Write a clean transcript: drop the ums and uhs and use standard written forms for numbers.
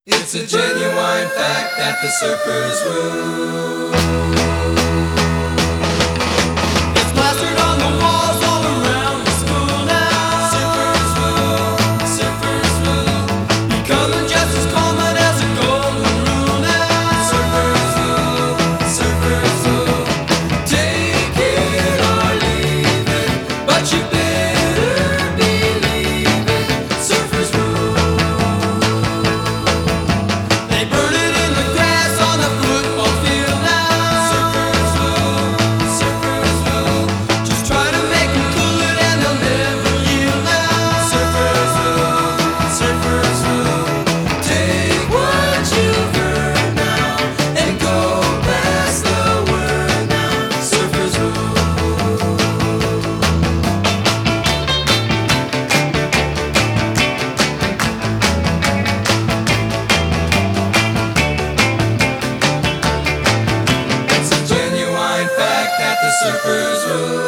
It's a genuine fact that the surfers rule. It's plastered on the walls all around the school now. Surfers rule, surfers rule. Becoming just as common as a golden rule now. Surfers rule, surfers rule. Take it or leave it, but you better believe it. Surfers rule. They burn it in the grass on the football field now. Surfers rule, surfers rule. Just try to make them cool it and they'll never yield now. Surfers rule, surfers rule. Take what you've heard now and go pass the word now. Surfers rule. It's a genuine fact that the surfers rule.